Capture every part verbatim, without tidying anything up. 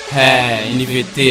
É, N V T.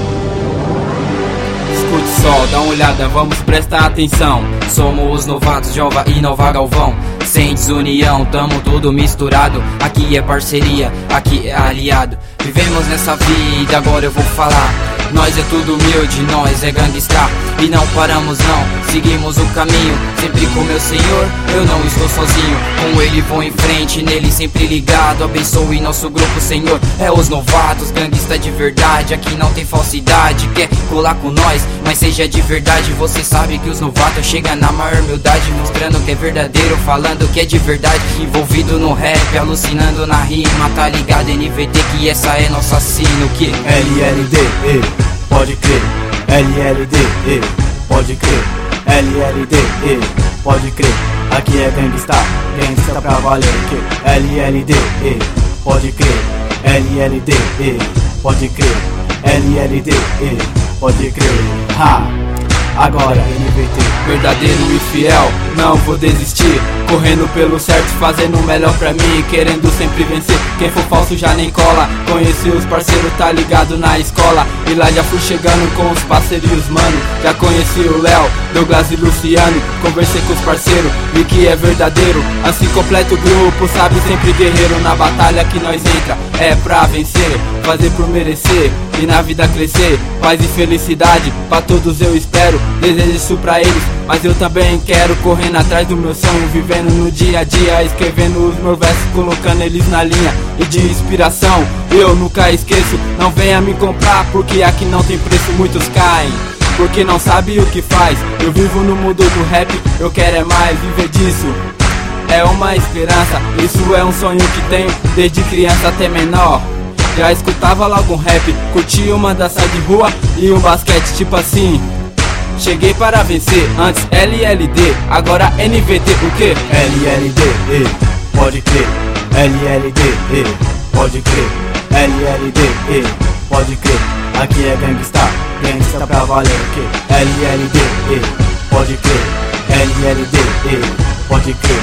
Escute só, dá uma olhada, vamos prestar atenção. Somos os novatos, Jova e Nova Galvão. Sem desunião, tamo tudo misturado. Aqui é parceria, aqui é aliado. Vivemos nessa vida, agora eu vou falar. Nós é tudo humilde, nós é gangsta. E não paramos não, seguimos o caminho. Sempre com meu Senhor, eu não estou sozinho. Com Ele vou em frente, nele sempre ligado. Abençoe nosso grupo, Senhor. É os novatos, gangsta de verdade. Aqui não tem falsidade, quer colar com nós, mas seja de verdade. Você sabe que os novatos chegam na maior humildade, mostrando que é verdadeiro, falando que é de verdade. Envolvido no rap, alucinando na rima. Tá ligado, N V T, que essa é nossa sino. Que L L D, e, pode crer. L L D, e, pode crer. L L D, e, pode crer. Aqui é gangsta, gangsta pra valer. Que L L D, e, pode crer. L L D, e, pode crer. L L D, e, pode crer. Ha! Agora N V T. Verdadeiro e fiel, não vou desistir. Correndo pelo certo, fazendo o melhor pra mim, querendo sempre vencer. Quem for falso já nem cola. Conheci os parceiros, tá ligado na escola. E lá já fui chegando com os parceiros, mano. Já conheci o Léo, Douglas e Luciano. Conversei com os parceiros, vi que é verdadeiro. Assim completa o grupo, sabe, sempre guerreiro. Na batalha que nós entra, é pra vencer. Fazer por merecer, e na vida crescer. Paz e felicidade, pra todos eu espero. Desejo isso pra eles, mas eu também quero. Correndo atrás do meu sonho, vivendo no dia a dia. Escrevendo os meus versos, colocando eles na linha. E de inspiração, eu nunca esqueço. Não venha me comprar, porque aqui não tem preço. Muitos caem, porque não sabe o que faz. Eu vivo no mundo do rap, eu quero é mais. Viver disso é uma esperança. Isso é um sonho que tenho desde criança até menor. Já escutava logo um rap, curtia uma dança de rua e um basquete tipo assim. Cheguei para vencer, antes L L D, agora N V T, o que? L L D, e, pode crer. L L D, e, pode crer. L L D, e, pode crer. Aqui é gangsta, gangsta pra valer. Que L L D, e, pode crer. L L D, e, pode crer.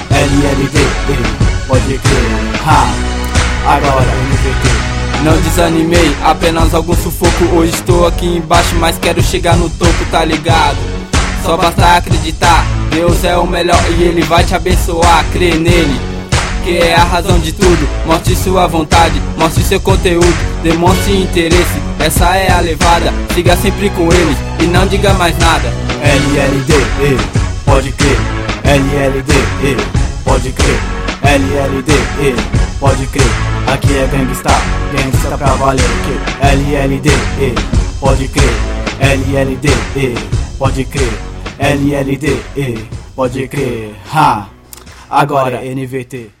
L L D, e, pode crer. Ha! Agora N V T. Não desanimei, apenas algum sufoco. Hoje estou aqui embaixo, mas quero chegar no topo, tá ligado? Só basta acreditar, Deus é o melhor e Ele vai te abençoar. Crê nele, que é a razão de tudo. Mostre sua vontade, mostre seu conteúdo, demonstre interesse, essa é a levada. Siga sempre com eles e não diga mais nada. L L D, e, pode crer. L L D, e, pode crer. L L D, e, pode crer. Aqui é gangsta, gangsta pra valer. Que L L D, e, pode crer. L L D, e, pode crer. L L D, e, pode crer. Ha! Agora N V T.